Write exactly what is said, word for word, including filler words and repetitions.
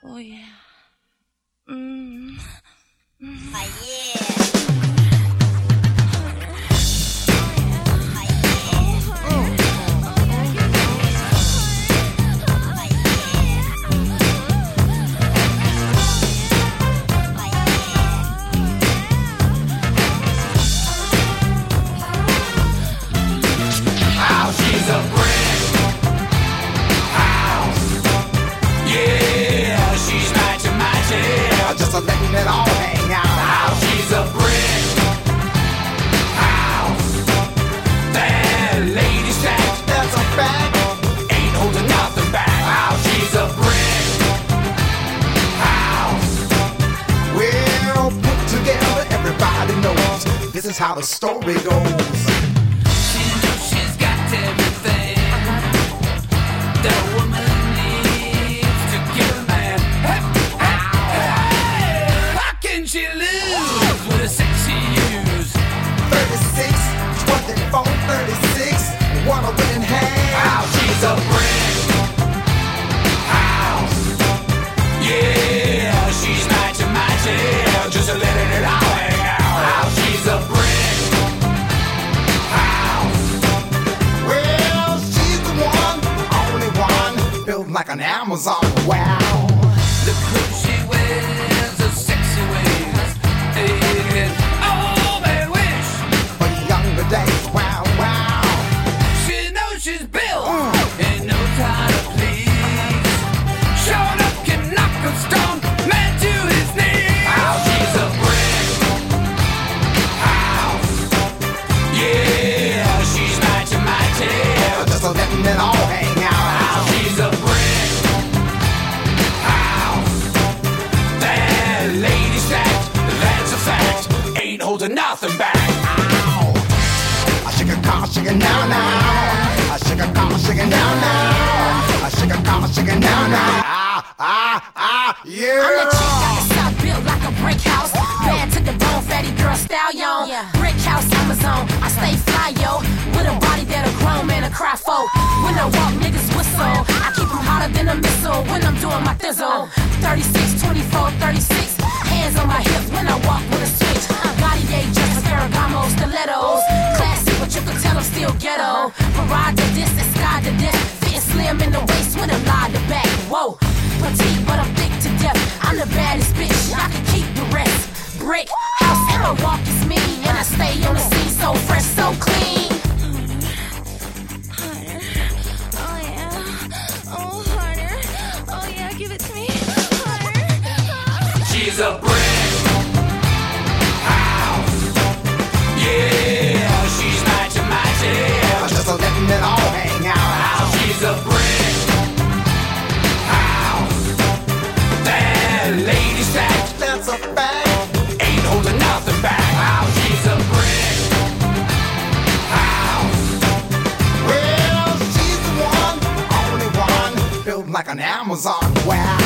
Oh yeah. Mm. Mm. Oh yeah. She's a brick house. Yeah, she's mighty, mighty. Just a letting it all hang out. How she's a brick house. That lady stacked, That's a fact. ain't holding nothing back. How she's a brick house. Well put together, everybody knows this is how the story goes. She knows she's got everything that a woman needs to give a man. Hey, hey, hey. How can she lose with a sexy use? thirty-six, twenty-four, thirty-six, what a winning hand. How she's a brick house. Yeah, she's mighty, mighty. Just letting it all hang out. How she's a brick house. Well, she's the one, only one, built like an Amazon. Wow. The clothes she wears are sexy ways. And oh, they wish For younger days, wow, wow. she knows she's built and knows how to please. Showing up can knock a strong man to his knees. How she's a brick house. Yeah, she's mighty, mighty. Just a letting it all hang out. How she's a brick house. That lady stacked, that's a fact. Ain't holding nothing back. Ow. I shake a car, shake it now, now. I shake a car, shake it now, now. I shake a car, shake it now, now. Ah, ah, ah, yeah. I'm the chick out the south, built like a brick house. Bad to the bone, fatty girl stallion. Brick house, Amazon, I stay fly, yo. With a body that a grown man a cry for. When I walk, niggas whistle. I keep them hotter than a missile when I'm doing my thizzle. thirty-six, twenty-four, thirty-six. Hands on my hips when I walk with a switch. Cartier, just Ferragamo, stilettos. Classy, but you can tell I'm still ghetto. Parade to this and sky to this. Fitting slim in the waist with a lie to back. Whoa, petite, but I'm thick to death. I'm the baddest bitch, I can keep the rest. Brick house, and my walk is me. And I stay on the scene so fresh, so clean. Harder. Oh yeah. Oh harder. Oh yeah, give it to me. Harder. She's a brick house. Yeah, she's mighty, mighty. Just a letting it all hang out. How she's a brick house. That lady stacked, That's a fact. ain't holding nothing back. How she's a brick house. Well, she's the one, only one, built like an Amazon. Wow.